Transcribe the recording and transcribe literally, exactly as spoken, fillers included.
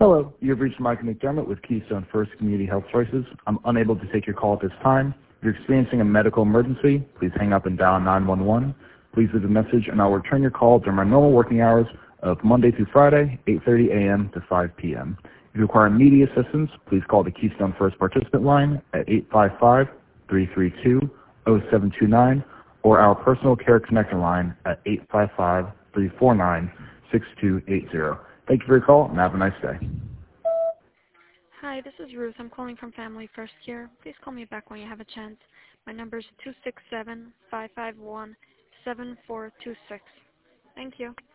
Hello, you've reached Michael McDermott with Keystone First Community Health Choices. I'm unable to take your call at this time. If you're experiencing a medical emergency, please hang up and dial nine one one. Please leave a message and I'll return your call during my normal working hours of Monday through Friday, eight thirty a m to five p m If you require immediate assistance, please call the Keystone First participant line at eight five five, three three two, zero seven two nine or our personal care connector line at eight five five, three four nine, six two eight zero. Thank you for your call and have a nice day. Hi, this is Ruth. I'm calling from Family First Care. Please call me back when you have a chance. My number is two six seven, five five one, seven four two six. Thank you.